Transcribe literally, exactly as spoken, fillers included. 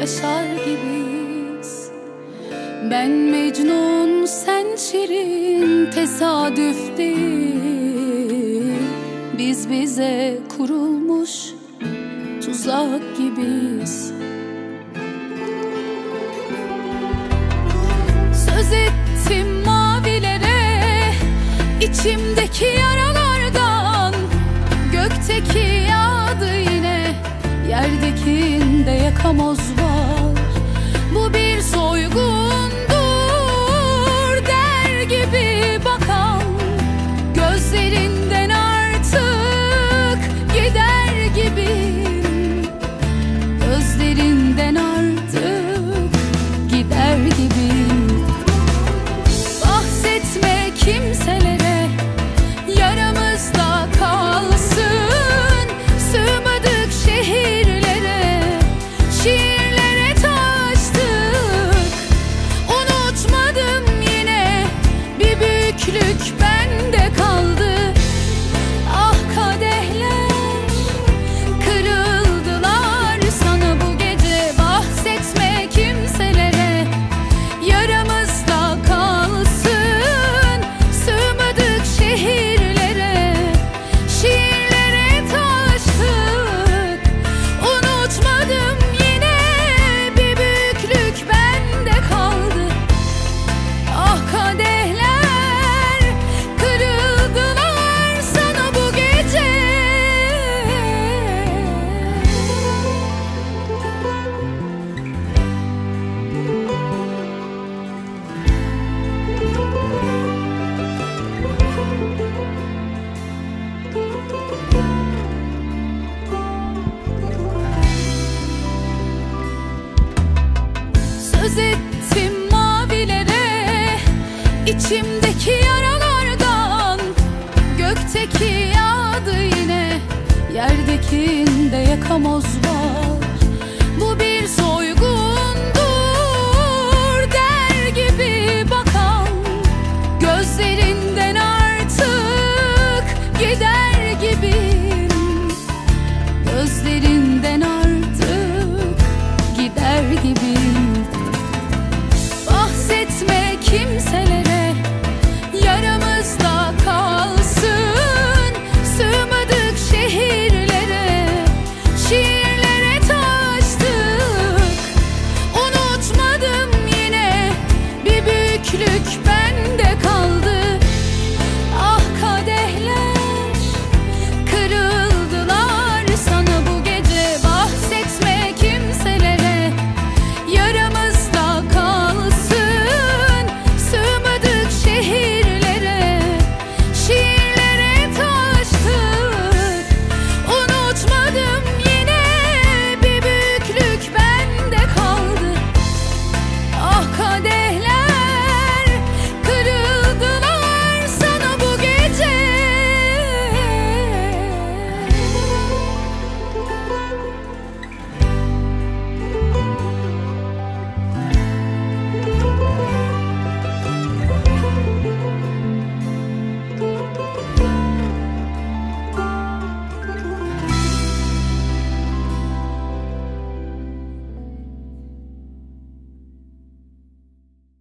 yaşar gibiyiz. Ben Mecnun, sen Şirin, tesadüf değil. Biz bize kurulmuş tuzak gibiyiz. Söz ettim mavilere, içimdeki yaralardan. Gökteki yağdı yine, yerdekinde yakamoz var. Bu bir soygundur der gibi bakan, gözlerinden artık gider gibiyim. Gözlerinden artık gider gibiyim. Bahsetme kimselere, yaramızda kalsın. Sığmadık şehirlere, şiirlere taştık. Unutmadım yine, bir büyüklük bende kaldı. Ah kadehler kırıldılar sana bu gece. Bahsetme kimselere, yaramızda kalsın. Sığmadık şehirlere, şiirlere taştık. Unutmadım yine, bir büyüklük bende kaldı. Ah kadehler kırıldılar sana bu gece. Söz ettim mavilere, içimdeki yaralardan. Gökteki yağdı yine, yerdekinde yakamoz var.